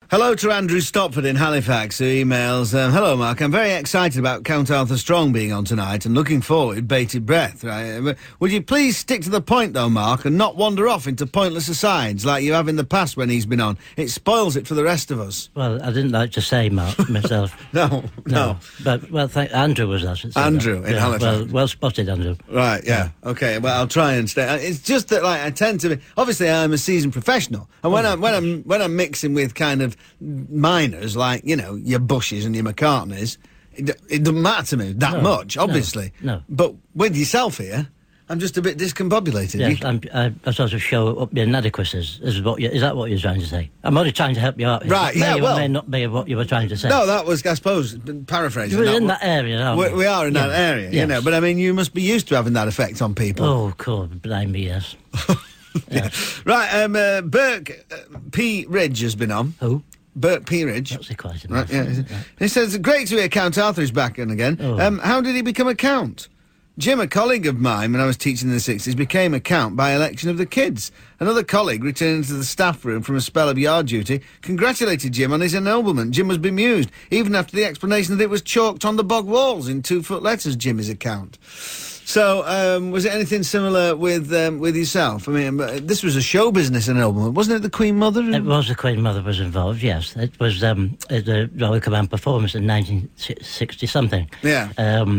Hello to Andrew Stopford in Halifax, who emails, hello, Mark. I'm very excited about Count Arthur Strong being on tonight and looking forward with bated breath. Right? Would you please stick to the point, though, Mark, and not wander off into pointless asides like you have in the past when he's been on? It spoils it for the rest of us. Well, I didn't like to say, Mark, myself. No. But, well, Andrew was that. Andrew in Halifax. Well spotted, Andrew. Right, yeah. OK, well, I'll try and stay. It's just that, like, I tend to be... Obviously, I'm a seasoned professional, and when I'm mixing with kind of minors, like, you know, your Bushes and your McCartneys, it doesn't matter to me that much, obviously. No. But with yourself here, I'm just a bit discombobulated. Yes, I sort of show up your inadequacies. Is that what you're trying to say? I'm only trying to help you out. Right, May or may not be what you were trying to say. No, that was, I suppose, paraphrasing. We're in that area, aren't we? We are in that area, yes. you know, but I mean, you must be used to having that effect on people. Oh, cool, blame me, yes. Yeah. Right, Burke P. Ridge has been on. Who? Burke P. Ridge. That's quite a right, yeah. He says, great to hear Count Arthur is back in again. Oh. How did he become a count? Jim, a colleague of mine when I was teaching in the 60s, became a count by election of the kids. Another colleague, returning to the staff room from a spell of yard duty, congratulated Jim on his ennoblement. Jim was bemused, even after the explanation that it was chalked on the bog walls in 2-foot letters, Jim is a count. So, was it anything similar with yourself? I mean, this was a show business ennoblement, wasn't it? The Queen Mother? It was the Queen Mother was involved, yes. It was the Royal Command performance in 1960-something. Yeah.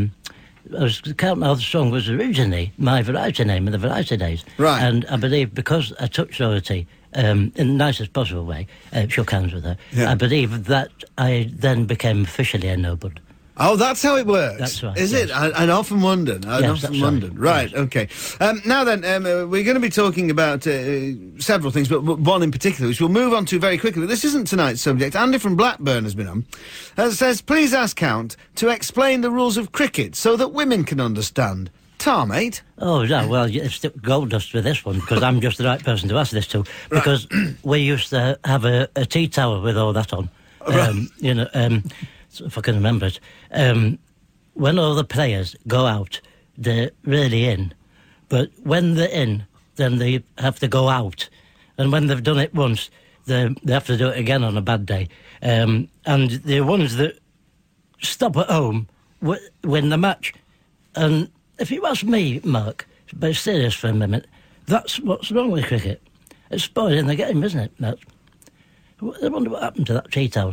Count Arthur Strong was originally my variety name in the Variety Days. Right. And I believe because I touched royalty in the nicest possible way, shook hands with her, I believe that I then became officially ennobled. Oh, that's how it works. That's right. Is it? I'd often wondered. Right, OK. Now then, we're going to be talking about several things, but one in particular, which we'll move on to very quickly. This isn't tonight's subject. Andy from Blackburn has been on. Says, please ask Count to explain the rules of cricket so that women can understand. Tar, mate. Oh, no, well, it's gold dust with this one, because I'm just the right person to ask this to, because we used to have a tea towel with all that on. You know, if I can remember it. When all the players go out, they're really in. But when they're in, then they have to go out. And when they've done it once, they have to do it again on a bad day. And the ones that stop at home win the match. And if you ask me, Mark, but serious for a minute, that's what's wrong with cricket. It's spoiling the game, isn't it, Matt? I wonder what happened to that tea towel.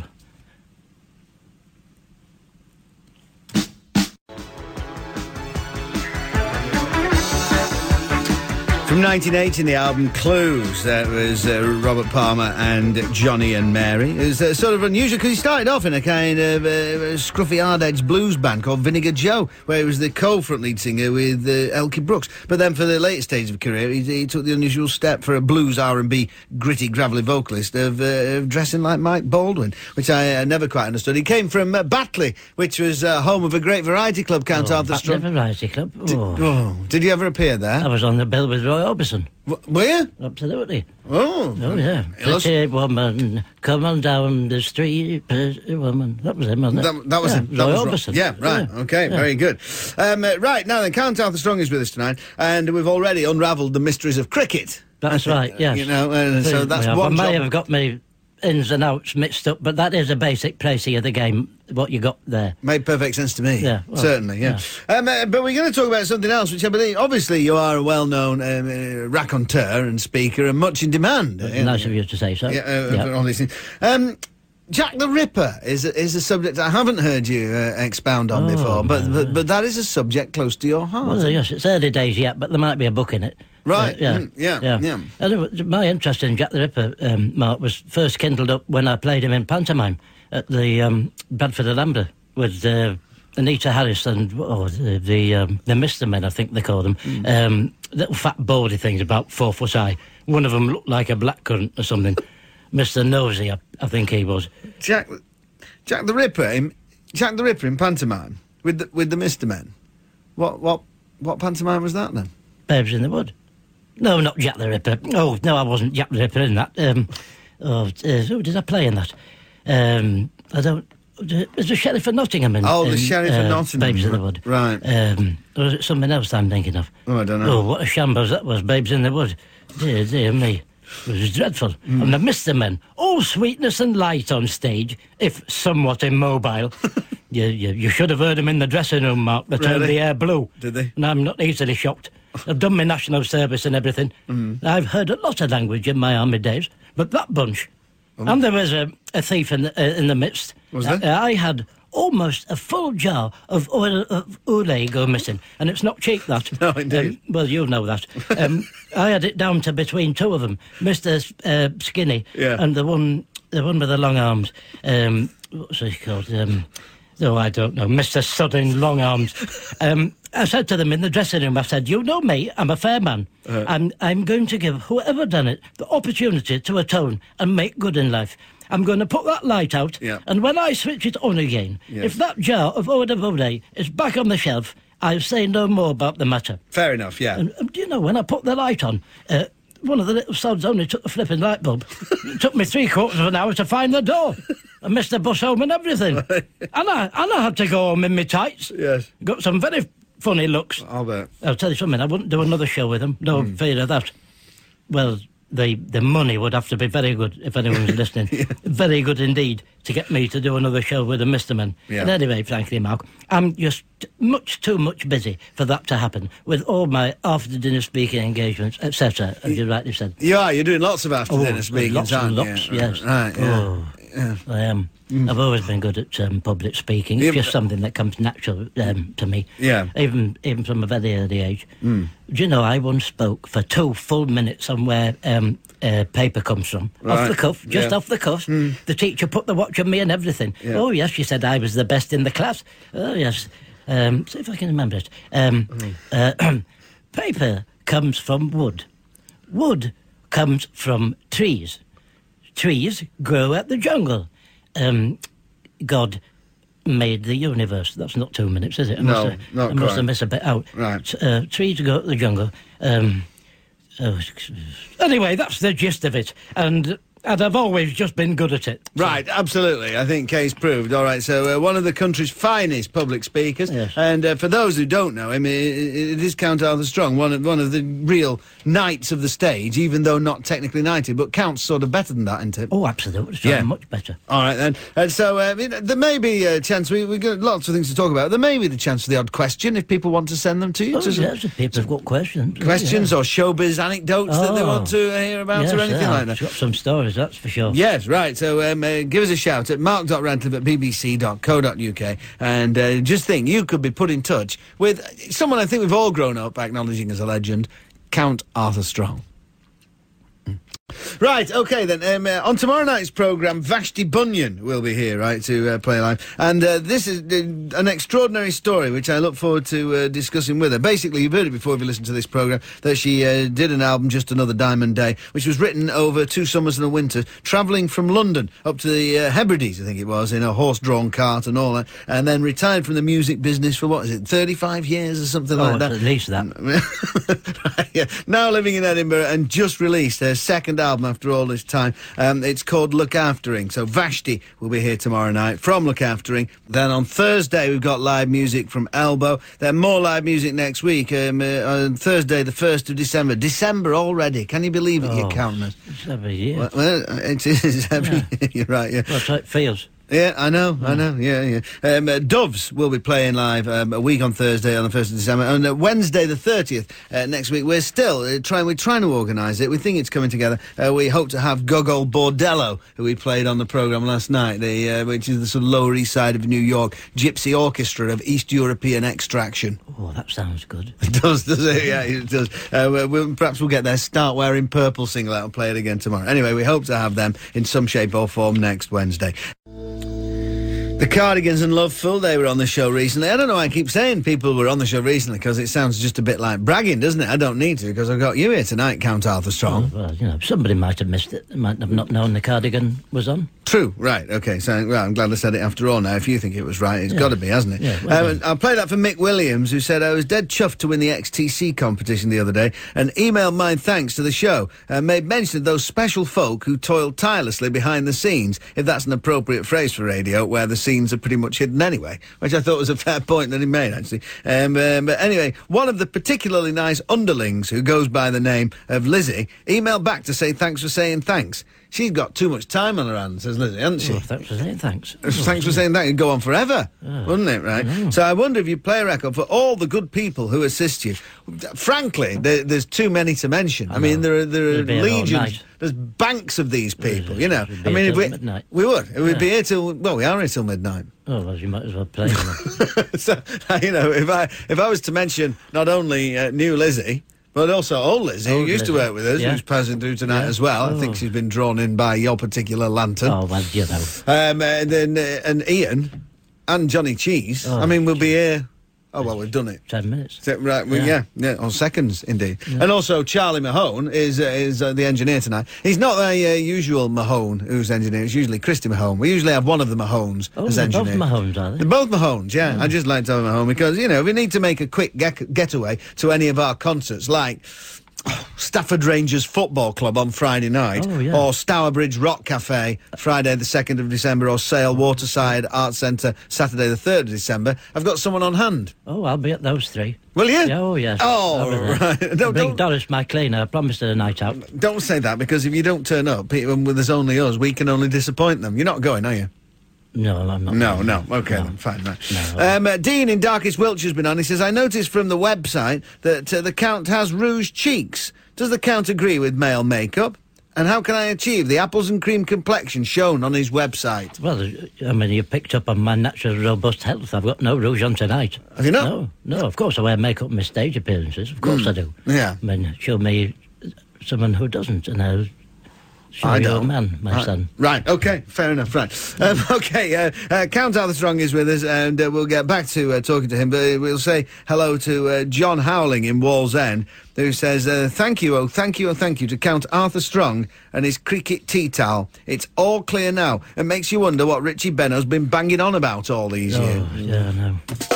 From 1980, the album Clues, that was Robert Palmer and Johnny and Mary. It was sort of unusual because he started off in a kind of scruffy hard-edged blues band called Vinegar Joe, where he was the co-front lead singer with Elkie Brooks. But then for the later stage of career, he took the unusual step for a blues R&B gritty, gravelly vocalist of dressing like Mike Baldwin, which I never quite understood. He came from Batley, which was home of a great variety club, Count Arthur Strong. Batley Variety Club? Did you ever appear there? I was on the bill with Roy Orbison. Were you? Absolutely. Oh, yeah. Pretty woman, come on down the street, pretty woman. That was him, wasn't it? That was him. Roy Orbison. Yeah, right. Yeah. OK, very good. Right, now then, Count Arthur Strong is with us tonight, and we've already unravelled the mysteries of cricket. That's right, yes. You know, so that's one I may have got me ins and outs mixed up, but that is a basic précis of the game, what you got there. Made perfect sense to me. Yeah. Well, certainly, yeah. But we're going to talk about something else, which I believe, obviously, you are a well-known raconteur and speaker and much in demand. Nice of you to say so. For all these things. Jack the Ripper is a subject I haven't heard you expound on before, but that is a subject close to your heart. Well, yes, it's early days yet, but there might be a book in it. Right, yeah. My interest in Jack the Ripper, Mark, was first kindled up when I played him in pantomime at the Bradford Alhambra with Anita Harris and the Mister Men, I think they call them. Little fat baldy things about 4 foot high. One of them looked like a blackcurrant or something. Mr. Nosey, I think he was. Jack the Ripper in pantomime with the Mister Men. What pantomime was that then? Babes in the Wood. No, not Jack the Ripper. Oh, no, I wasn't Jack the Ripper in that. Who did I play in that? I don't... Is the Sheriff of Nottingham in... Oh, the Sheriff of Nottingham. Babes in the Wood. Right. Or was it something else I'm thinking of? Oh, I don't know. Oh, what a shambles that was, Babes in the Wood. Dear me. It was dreadful. And the Mr. Men, all sweetness and light on stage, if somewhat immobile. You should have heard them in the dressing room, Mark. They turned the air blue. Did they? And I'm not easily shocked. I've done my national service and everything. I've heard a lot of language in my army days, but that bunch... And there was a thief in the midst. Was there? I had almost a full jar of oil of Oolay go missing, and it's not cheap, that. No, indeed. Well, you'll know that. I had it down to between two of them, Mr. Skinny and the one with the long arms. What's he called? I don't know. Mr. Sudden Long Arms. I said to them in the dressing room, I said, you know me, I'm a fair man. I'm going to give whoever done it the opportunity to atone and make good in life. I'm going to put that light out, and when I switch it on again, if that jar of eau de Vaudet is back on the shelf, I'll say no more about the matter. Fair enough, yeah. And do you know, when I put the light on, one of the little sods only took the flipping light bulb. It took me 3/4 of an hour to find the door. And missed the bus home and everything. and I had to go home in my tights. Yes. Got some very funny looks. I'll bet. I'll tell you something, I wouldn't do another show with them. No fear of that. Well, the money would have to be very good, if anyone's listening. Very good indeed, to get me to do another show with a Mr. Man. Yeah. And anyway, frankly, Mark, I'm just much too much busy for that to happen, with all my after-dinner speaking engagements, etc., as you rightly said. You're doing lots of after-dinner speaking, lots and lots, yes. Right, yeah. Oh, yeah. I am. I've always been good at public speaking. It's just something that comes natural to me. Yeah. Even from a very early age. Do you know, I once spoke for 2 full minutes on where paper comes from. Right. Off the cuff, just off the cuff. The teacher put the watch on me and everything. Yeah. Oh, yes, she said I was the best in the class. Oh, yes. See if I can remember it. Paper comes from wood. Wood comes from trees. Trees grow at the jungle. God made the universe. That's not 2 minutes, is it? I must have missed a bit out. Right. Trees grow at the jungle. Anyway, that's the gist of it. And I've always just been good at it. So. Right, absolutely. I think case proved. All right, so one of the country's finest public speakers. Yes. And for those who don't know him, it is Count Arthur Strong, one of the real knights of the stage, even though not technically knighted, but counts sort of better than that, isn't it? Oh, absolutely. So much better. All right, then. And so there may be a chance, we've got lots of things to talk about. There may be the chance for the odd question if people want to send them to you. Oh, yes, if people have got questions. Questions or showbiz anecdotes that they want to hear about or anything like that. I've got some stories, that's for sure. Yes, right. So give us a shout at mark.radcliffe@bbc.co.uk and just think, you could be put in touch with someone I think we've all grown up acknowledging as a legend, Count Arthur Strong. Right, OK then, on tomorrow night's programme, Vashti Bunyan will be here, right, to play live. And this is an extraordinary story, which I look forward to discussing with her. Basically, you've heard it before if you listen to this programme, that she did an album, Just Another Diamond Day, which was written over 2 summers and a winter, travelling from London up to the Hebrides, I think it was, in a horse-drawn cart and all that, and then retired from the music business for, 35 years or something like that? At least that. Right, yeah. Now living in Edinburgh and just released her second album after all this time. It's called Look Aftering. So Vashti will be here tomorrow night from Look Aftering. Then on Thursday we've got live music from Elbow. Then more live music next week. On Thursday the 1st of December. December already. Can you believe it? You're counting us. It's every year. Well, it is every year. You're right, yeah. Well, that's how it feels. Yeah, I know, yeah. Doves will be playing live a week on Thursday on the 1st of December. And Wednesday the 30th next week, we're still we're trying to organise it. We think it's coming together. We hope to have Gogol Bordello, who we played on the programme last night, which is the sort of Lower East Side of New York gypsy orchestra of East European extraction. Oh, that sounds good. It does it? Yeah, it does. Perhaps we'll get their Start Wearing Purple single out and play it again tomorrow. Anyway, we hope to have them in some shape or form next Wednesday. The Cardigans and Loveful, they were on the show recently. I don't know why I keep saying people were on the show recently, because it sounds just a bit like bragging, doesn't it? I don't need to, because I've got you here tonight, Count Arthur Strong. Well, somebody might have missed it. They might have not known the Cardigan was on. True, right, OK, so well, I'm glad I said it after all now. If you think it was right, it's got to be, hasn't it? Yeah, well I'll play that for Mick Williams, who said, I was dead chuffed to win the XTC competition the other day and emailed my thanks to the show and made mention of those special folk who toiled tirelessly behind the scenes, if that's an appropriate phrase for radio, where the scenes are pretty much hidden anyway, which I thought was a fair point that he made, actually. But anyway, one of the particularly nice underlings, who goes by the name of Lizzie, emailed back to say thanks for saying thanks. She's got too much time on her hands, says Lizzie, hasn't she? Oh, thanks for saying thanks. Thanks for saying that. It'd go on forever, wouldn't it, right? So I wonder if you play a record for all the good people who assist you. Frankly, there's too many to mention. I mean, there are legions. There's banks of these people, you know. I mean, if we would. We'd be here till, well, we are here till midnight. Oh, well, you might as well play them. So, you know, if I was to mention not only new Lizzie, but also old Lizzie, who used to work with us, who's passing through tonight as well. I think she's been drawn in by your particular lantern. Oh, well, you know. And Ian and Johnny Cheese. I mean, we'll be here. Oh, well, we've done it. 10 minutes. Right, yeah, on seconds, indeed. Yeah. And also, Charlie Mahone is the engineer tonight. He's not the usual Mahone who's engineer. It's usually Christy Mahone. We usually have one of the Mahones as engineer. Both Mahones, are they? They're both Mahones, yeah. I just like to have a Mahone because, you know, if we need to make a quick getaway to any of our concerts, like Stafford Rangers Football Club on Friday night, or Stourbridge Rock Cafe Friday the 2nd of December, or Sale Waterside Arts Centre Saturday the 3rd of December, I've got someone on hand. Oh, I'll be at those three. Will you? Oh, yes. Oh, right. Bring Doris, my cleaner. I promised her a night out. Don't say that, because if you don't turn up, when there's only us, we can only disappoint them. You're not going, are you? No, I'm not. No. OK, then, fine. Right. No, Dean in Darkest Wiltshire's been on. He says, I noticed from the website that the Count has rouge cheeks. Does the Count agree with male makeup? And how can I achieve the apples and cream complexion shown on his website? Well, I mean, you picked up on my natural robust health. I've got no rouge on tonight. Have you not? No, of course I wear makeup in my stage appearances. Of course I do. Yeah. I mean, show me someone who doesn't, and I'll show you a man, my son. Right, OK, fair enough, right. OK, Count Armstrong is with us, and we'll get back to talking to him, but we'll say hello to John Howling in Wallsend, who says, thank you to Count Arthur Strong and his cricket tea towel. It's all clear now. It makes you wonder what Richie Benno's been banging on about all these years. Oh, yeah, I know.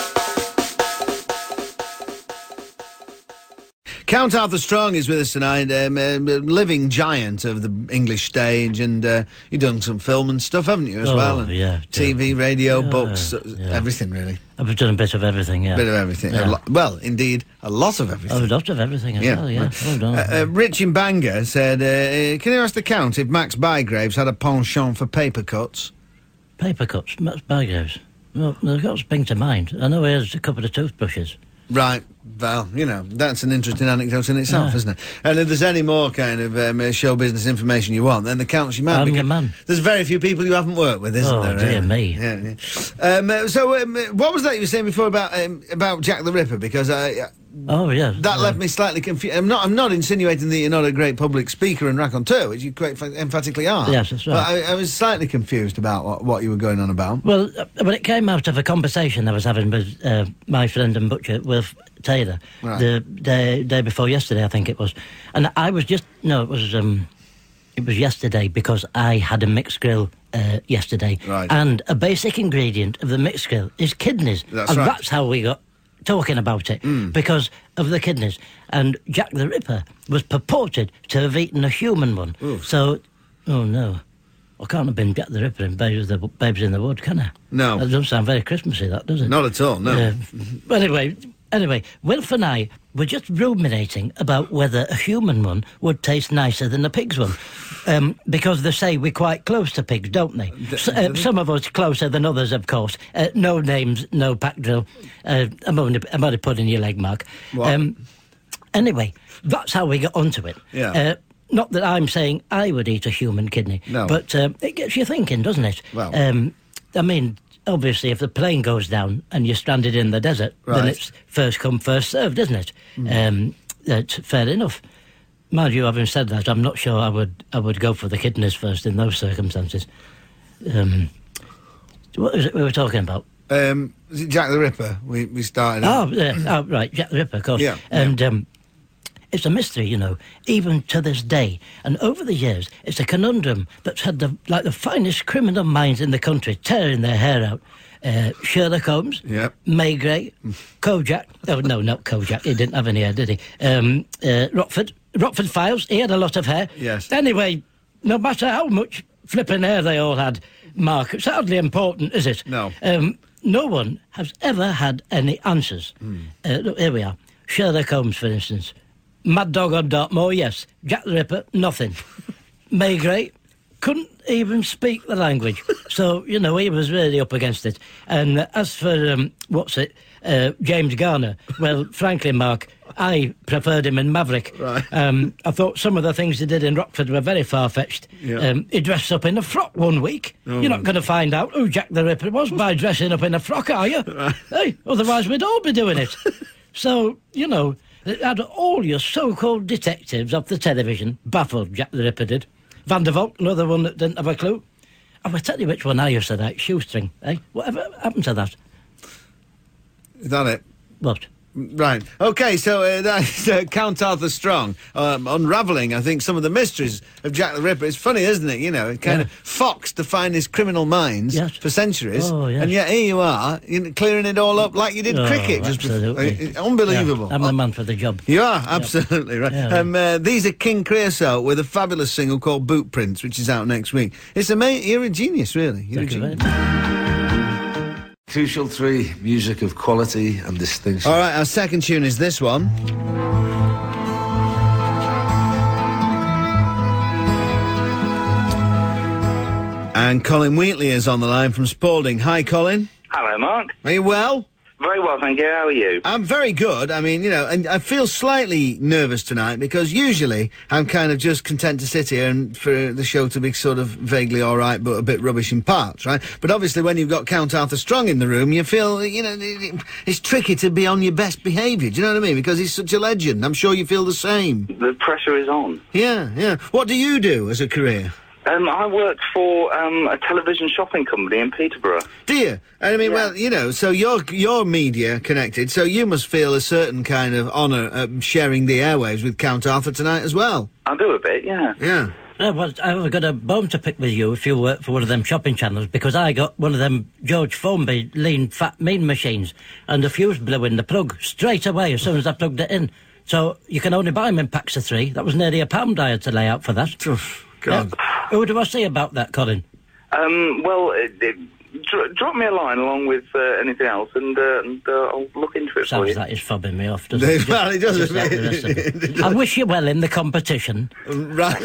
Count Arthur Strong is with us tonight, a living giant of the English stage, and you've done some film and stuff, haven't you, as well? And TV, radio, books, everything, really. I've done a bit of everything, yeah. A bit of everything. Yeah. Well, indeed, a lot of everything. A lot of everything as well, yeah. Well done. Rich in Bangor said, can you ask the Count if Max Bygraves had a penchant for paper cuts? Paper cuts? Max Bygraves? Well, they've got to spring to mind. I know he has a couple of toothbrushes. Right, well, you know, that's an interesting anecdote in itself, isn't it? And if there's any more kind of show business information you want, then the Count's your man. I'm your man. There's very few people you haven't worked with, isn't there? Oh, dear me. Yeah. So, what was that you were saying before about Jack the Ripper? Because oh, yeah. That left me slightly confused. I'm not insinuating that you're not a great public speaker and raconteur, which you quite emphatically are. Yes, that's right. But I was slightly confused about what you were going on about. Well, when it came out of a conversation I was having with my friend and butcher, Wilf Taylor, the day before yesterday, I think it was. And I was just... No, it was yesterday, because I had a mixed grill yesterday. Right. And a basic ingredient of the mixed grill is kidneys. That's how we got talking about it, because of the kidneys. And Jack the Ripper was purported to have eaten a human one. Oof. So, oh no, I can't have been Jack the Ripper in Babes in the Wood, can I? No. That doesn't sound very Christmassy, that, does it? Not at all, no. Anyway, Wilf and I were just ruminating about whether a human one would taste nicer than a pig's one. Because they say we're quite close to pigs, don't they? Some of us closer than others, of course. No names, no pack drill. I'm only putting your leg, Mark. Anyway, that's how we got onto it. Yeah. Not that I'm saying I would eat a human kidney. No. But it gets you thinking, doesn't it? Well. I mean, obviously, if the plane goes down and you're stranded in the desert, then it's first come, first served, isn't it? That's fair enough. Mind you, having said that, I'm not sure I would go for the kidneys first in those circumstances. What was it we were talking about? Is it Jack the Ripper? We started. Oh, right, Jack the Ripper, of course. Yeah. And it's a mystery, you know, even to this day. And over the years, it's a conundrum that's had the finest criminal minds in the country tearing their hair out. Sherlock Holmes, yep. Maigret, Kojak. Oh, no, not Kojak. He didn't have any hair, did he? Rockford Files. He had a lot of hair. Yes. Anyway, no matter how much flipping hair they all had, Mark, it's hardly important, is it? No. No one has ever had any answers. Look, here we are. Sherlock Holmes, for instance. Mad Dog on Dartmoor, yes. Jack the Ripper, nothing. Maigret couldn't even speak the language. So, you know, he was really up against it. And as for, James Garner, well, frankly, Mark, I preferred him in Maverick. Right. I thought some of the things he did in Rockford were very far-fetched. Yeah. He dressed up in a frock one week. Oh. You're not going to find out who Jack the Ripper was by dressing up in a frock, are you? Right. Hey, otherwise we'd all be doing it. So, you know, it had all your so-called detectives off the television baffled, Jack the Ripper did. Van der Valk, another one that didn't have a clue. I will tell you which one I used to like, Shoestring, eh? Whatever happened to that? Is that it? What? Right. OK, so that's Count Arthur Strong unravelling, I think, some of the mysteries of Jack the Ripper. It's funny, isn't it? You know, it kind of foxed the finest criminal minds for centuries. Oh, yes. And yet here you are, clearing it all up like you did cricket. Absolutely. Unbelievable. Yeah, I'm the man for the job. You are, absolutely right. Yeah. These are King Creosote with a fabulous single called Boot Prints, which is out next week. It's amazing. You're a genius, really. You're a genius. Crucial 3, music of quality and distinction. All right, our second tune is this one. And Colin Wheatley is on the line from Spalding. Hi, Colin. Hello, Mark. Are you well? Very well, thank you. How are you? I'm very good. I mean, you know, and I feel slightly nervous tonight because usually I'm kind of just content to sit here and for the show to be sort of vaguely all right but a bit rubbish in parts, right? But obviously when you've got Count Arthur Strong in the room, you feel, you know, it's tricky to be on your best behaviour. Do you know what I mean? Because he's such a legend. I'm sure you feel the same. The pressure is on. Yeah. What do you do as a career? I work for a television shopping company in Peterborough. Do you? I mean, Yeah. well, you know, so you're media connected, so you must feel a certain kind of honour sharing the airwaves with Count Arthur tonight as well. I do a bit, yeah. Yeah. Well, I've got a bone to pick with you if you work for one of them shopping channels, because I got one of them George Formby lean, fat, mean machines, and the fuse blew in the plug straight away as soon as I plugged it in. So you can only buy them in packs of 3. That was nearly £1 I had to lay out for that. God. Yeah. Who do I see about that, Colin? Drop me a line along with anything else, and I'll look into it for Sounds you. like he's fobbing me off, doesn't it? Well, he does. Just like the rest of it. I wish you well in the competition. Right.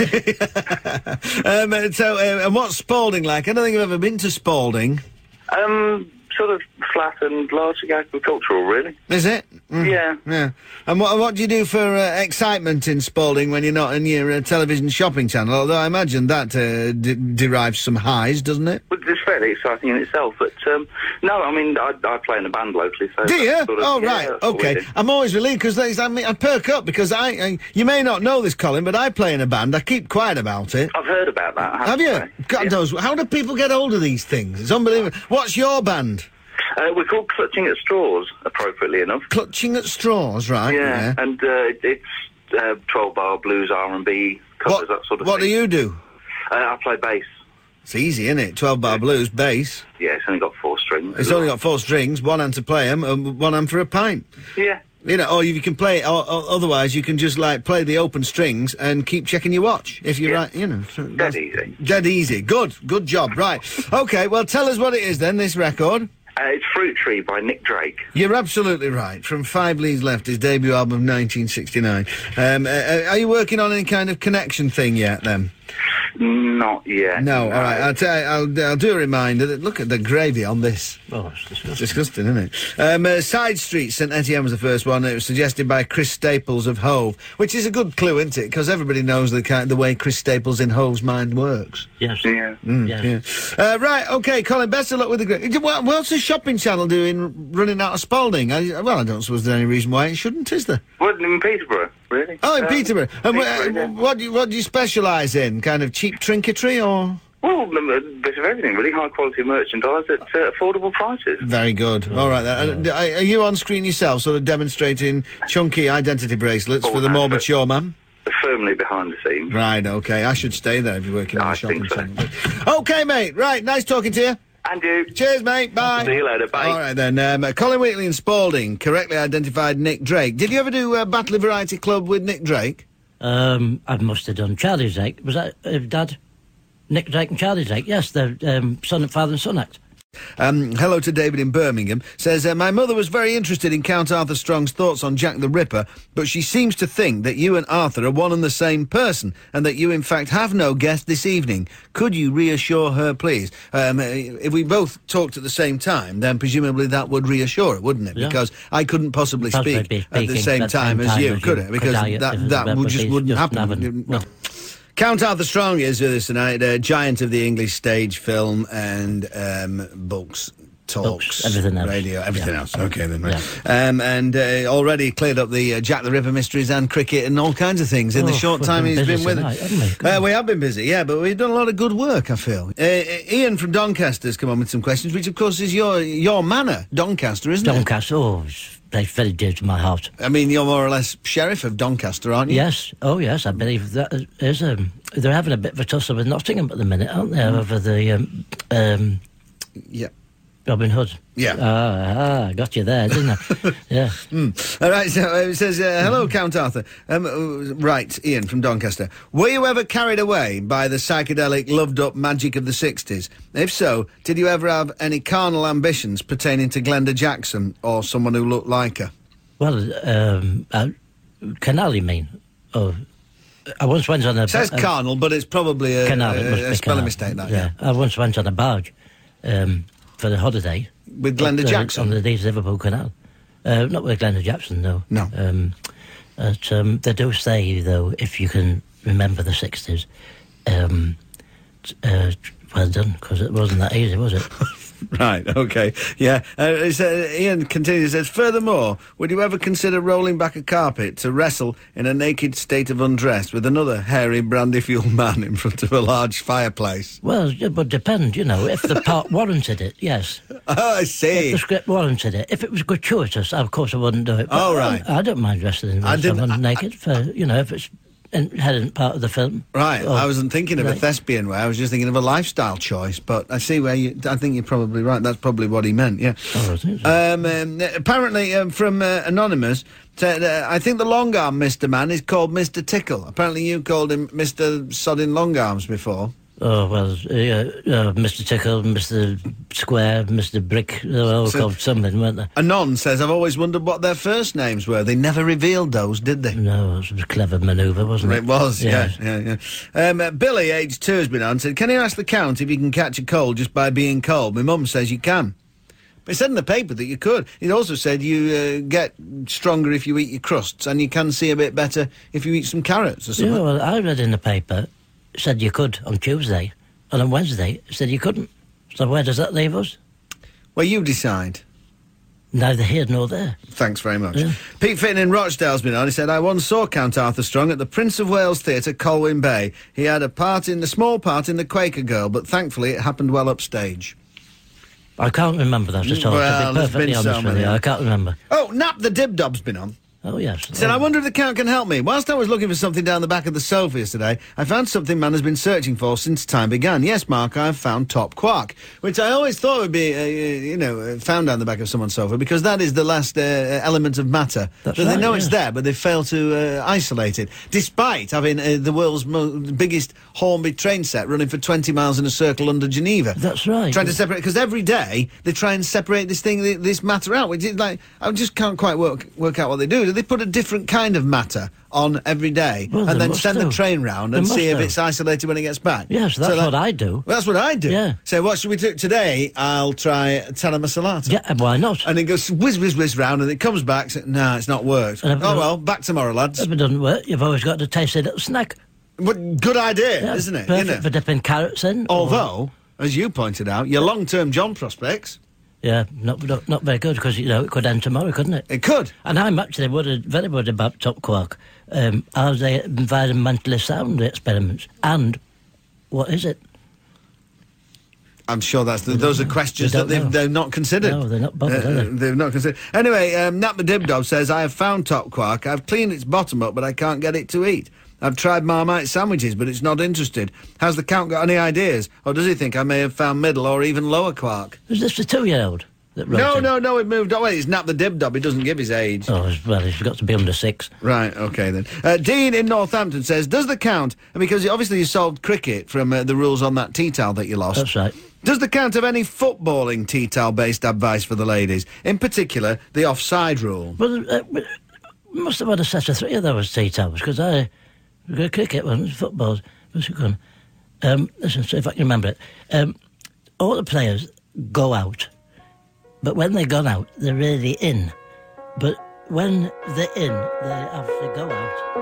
And what's Spalding like? I don't think I've ever been to Spalding. Sort of flat and largely agricultural, really. Is it? Yeah. Yeah. And what do you do for excitement in Spalding when you're not in your television shopping channel? Although I imagine that derives some highs, doesn't it? Well, it's fairly exciting in itself, but no, I mean, I play in a band locally, so... Do you? Sort of, Oh, yeah, right, that's what we okay. do. I'm always relieved, because I perk up, because you may not know this, Colin, but I play in a band. I keep quiet about it. I've heard about that. I Have to you? say. God Yeah. knows. How do people get hold of these things? It's unbelievable. What's your band? We're called Clutching at Straws, appropriately enough. Clutching at Straws, right? Yeah, and it's 12-bar blues, R&B, covers, that sort of What thing. do you do? I play bass. It's easy, isn't it? 12-bar blues, bass. Yeah, it's only got 4 strings. It's only got 4 strings, one hand to play 'em, and one hand for a pint. Yeah. You know, or you can play, or otherwise you can just, like, play the open strings and keep checking your watch, if you're right, you know. So Dead easy. Dead easy. Good job, right. OK, well, tell us what it is then, this record. It's Fruit Tree by Nick Drake. You're absolutely right. From 5 Leaves Left, his debut album, 1969. Are you working on any kind of connection thing yet, then? Not yet. No, all right. I'll do a reminder that look at the gravy on this. Oh, it's disgusting. It's disgusting, isn't it? Side Street, St Etienne was the first one. It was suggested by Chris Staples of Hove, which is a good clue, isn't it? Because everybody knows the way Chris Staples in Hove's mind works. Yes. Yeah. Yes. Yeah. Right, OK, Colin, best of luck with the gravy. What's the shopping channel doing running out of Spalding? I don't suppose there's any reason why it shouldn't, is there? Well, in Peterborough, really. Oh, in Peterborough. And Peterborough, yeah. what do you specialise in? Kind of cheap trinketry, or...? Well, a bit of everything, really. High-quality merchandise at affordable prices. Very good. All right, then. Are you on screen yourself, sort of demonstrating chunky identity bracelets for the more mature man? Firmly behind the scenes. Right, OK. I should stay there if you're working in the shopping centre. OK, mate. Right, nice talking to you. And you. Cheers, mate. Bye. See you later. Bye. All right, then. Colin Wheatley and Spalding correctly identified Nick Drake. Did you ever do Battle Variety Club with Nick Drake? I must have done Charlie Drake. Was that Dad? Nick Drake and Charlie Drake. Yes, the father and son act. Hello to David in Birmingham. Says, my mother was very interested in Count Arthur Strong's thoughts on Jack the Ripper, but she seems to think that you and Arthur are one and the same person, and that you, in fact, have no guest this evening. Could you reassure her, please? If we both talked at the same time, then presumably that would reassure her, wouldn't it? Yeah. Because I couldn't possibly speak at the same time as you, could it? Because that wouldn't happen. No. Count Arthur Strong is with us tonight, a giant of the English stage, film, and books, talks, everything else. Radio, everything else. OK, then. Right. Yeah. And already cleared up the Jack the Ripper mysteries and cricket and all kinds of things in the short time he's been with us. We have been busy, yeah, but we've done a lot of good work, I feel. Ian from Doncaster's come on with some questions, which, of course, is your manor, Doncaster, isn't it? Doncaster, it's very dear to my heart. I mean, you're more or less sheriff of Doncaster, aren't you? Yes. Oh, yes, I believe that is... they're having a bit of a tussle with Nottingham at the minute, aren't they, over the... yeah. Robin Hood. Yeah. I got you there, didn't I? Yeah. All right, so it says, hello, Count Arthur. Right, Ian from Doncaster. Were you ever carried away by the psychedelic, loved-up magic of the 60s? If so, did you ever have any carnal ambitions pertaining to Glenda Jackson or someone who looked like her? Well, canal, you mean? Oh, I once went on a... It says carnal, but it's probably a spelling mistake, that, yeah. I once went on a barge for the holiday. With Glenda Jackson? On the Leeds Liverpool Canal. Not with Glenda Jackson, no. No. They do say, though, if you can remember the 60s, well done, because it wasn't that easy, was it? Right, OK. Yeah. Ian continues, says, furthermore, would you ever consider rolling back a carpet to wrestle in a naked state of undress with another hairy, brandy-fueled man in front of a large fireplace? Well, it would depend, if the part warranted it, yes. Oh, I see. If the script warranted it. If it was gratuitous, of course I wouldn't do it. But right. I don't mind wrestling with someone naked, if it's inherent part of the film. Right, I wasn't thinking of a thespian way, I was just thinking of a lifestyle choice, but I see where I think you're probably right, that's probably what he meant, yeah. Oh, I think so. Apparently, from Anonymous, said, I think the long-arm Mr. Man is called Mr. Tickle. Apparently you called him Mr. Sodding Long-Arms before. Oh, well, Mr. Tickle, Mr. Square, Mr. Brick, they were all called something, weren't they? Anon says, I've always wondered what their first names were. They never revealed those, did they? No, it was a clever manoeuvre, wasn't it? It was, yeah. Billy, age 2, has been on, said, can you ask the Count if you can catch a cold just by being cold? My mum says you can. But it said in the paper that you could. It also said you get stronger if you eat your crusts, and you can see a bit better if you eat some carrots or something. Yeah, well, I read in the paper... said you could on Tuesday, and on Wednesday it said you couldn't. So where does that leave us? Well, you decide. Neither here nor there. Thanks very much. Yeah. Pete Fitton in Rochdale's been on. He said, I once saw Count Arthur Strong at the Prince of Wales Theatre, Colwyn Bay. He had a small part in The Quaker Girl, but thankfully it happened well upstage. I can't remember that at all, well, to be perfectly honest with you. I can't remember. Oh, Nap the Dibdob's been on. Oh, yes. Said, I wonder if the Count can help me. Whilst I was looking for something down the back of the sofa yesterday, I found something man has been searching for since time began. Yes, Mark, I've found top quark, which I always thought would be, found down the back of someone's sofa, because that is the last element of matter. That's so right, they know yeah. it's there, but they fail to isolate it, despite having the world's biggest Hornby train set running for 20 miles in a circle under Geneva. That's right. Trying to separate, because every day they try and separate this matter out, which is like, I just can't quite work out what they do. They put a different kind of matter on every day, well, and then send the train round and see if it's isolated when it gets back. Yes, that's what I do. Well, that's what I do. Yeah. So what should we do today? I'll try Tana Masalata. Yeah, why not? And it goes whiz round, and it comes back. So, no, it's not worked. Well, back tomorrow, lads. If it doesn't work, you've always got to taste a little snack. But good idea, isn't it? Perfect for dipping carrots in. Although, as you pointed out, your long-term job prospects... Yeah, not very good, because, it could end tomorrow, couldn't it? It could. And I'm actually very worried about top quark. Are they environmentally sound experiments? And what is it? I'm sure those are questions that they've not considered. No, they're not bothered, are they? They've not considered. Anyway, Nat the Dibdob says, I have found top quark. I've cleaned its bottom up, but I can't get it to eat. I've tried Marmite sandwiches, but it's not interested. Has the Count got any ideas? Or does he think I may have found middle or even lower quark? Is this the 2-year-old that wrote in? No, it moved on. Well, it's Nat the Dibdob. He doesn't give his age. Oh, well, he's got to be under 6. Right, OK, then. Dean in Northampton says, does the Count, because obviously you solved cricket from the rules on that tea towel that you lost. That's right. Does the Count have any footballing tea towel-based advice for the ladies? In particular, the offside rule. Well, we must have had a set of 3 of those tea towels, because cricket wasn't football. What's it called? Listen, see if I can remember it. All the players go out, but when they've gone out, they're really in. But when they're in, they have to go out.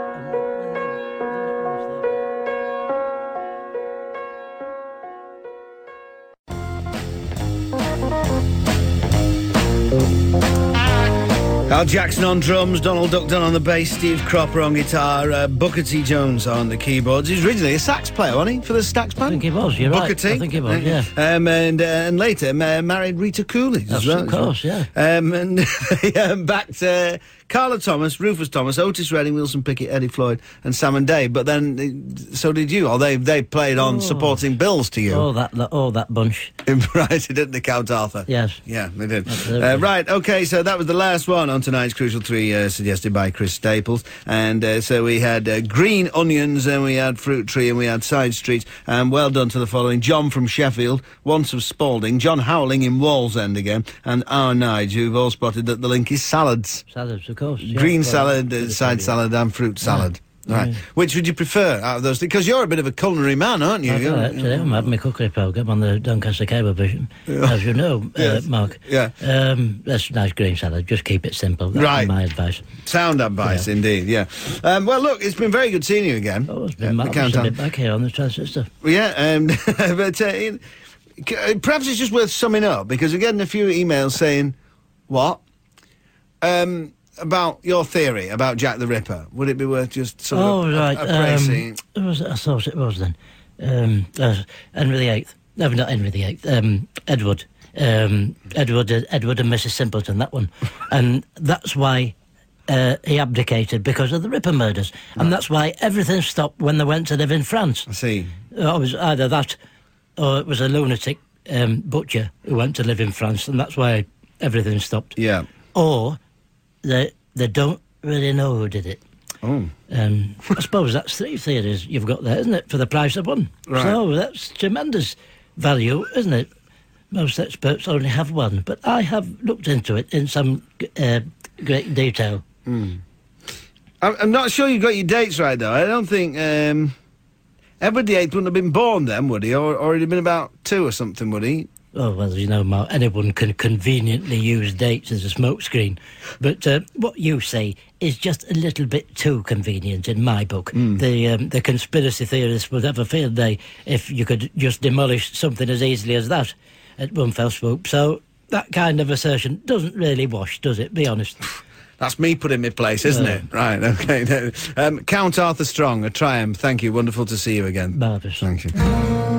Al Jackson on drums, Donald Duckton on the bass, Steve Cropper on guitar, Booker T. Jones on the keyboards. He was originally a sax player, wasn't he, for the Stax Band? I think he was, you're Booker right. T. I think he was, yeah. And later married Rita Coolidge as well. Of course, yeah. And back to Carla Thomas, Rufus Thomas, Otis Redding, Wilson Pickett, Eddie Floyd and Sam and Dave. But then so did you, or they played on supporting bills to you. Oh, that bunch. Right, didn't they, Count Arthur? Yes. Yeah, they did. Right, OK, so that was the last one on tonight's Crucial 3, suggested by Chris Staples. And so we had Green Onions, and we had Fruit Tree, and we had Side Streets. And well done to the following: John from Sheffield, Once of Spalding, John Howling in Wallsend again, and our Nigel, who've all spotted that the link is salads. Salads, of course. Yeah. Green salad, side salad, and fruit salad. Right. Which would you prefer out of those? Because you're a bit of a culinary man, aren't you? Actually, I'm having my cookery programme on the Doncaster Cable Vision, as you know, Yes. Mark. Yeah. That's nice green salad. Just keep it simple. That's my advice. Sound advice, indeed, yeah. Well, look, it's been very good seeing you again. Oh, it's been marvellous to be back here on the Transistor. Yeah, but perhaps it's just worth summing up, because we're getting a few emails saying, what? About your theory about Jack the Ripper. Would it be worth just sort of appraising? I thought it was then. Henry VIII. No, not Henry VIII. Edward. Edward and Mrs. Simpleton, that one. And that's why he abdicated, because of the Ripper murders. And that's why everything stopped when they went to live in France. I see. It was either that, or it was a lunatic butcher who went to live in France, and that's why everything stopped. Yeah. Or they don't really know who did it. Oh. I suppose that's 3 theories you've got there, isn't it, for the price of 1? Right. So that's tremendous value, isn't it? Most experts only have 1, but I have looked into it in some great detail. I'm not sure you got your dates right, though. I don't think Edward VIII wouldn't have been born then, would he? Or he'd have been about 2 or something, would he? Oh, well, you know, Mark, anyone can conveniently use dates as a smokescreen. But what you say is just a little bit too convenient in my book. The conspiracy theorists would have a field day if you could just demolish something as easily as that at one fell swoop. So that kind of assertion doesn't really wash, does it? Be honest. That's me put in my place, isn't it? Right, OK. Count Arthur Strong, a triumph. Thank you. Wonderful to see you again. Marvellous. Thank you.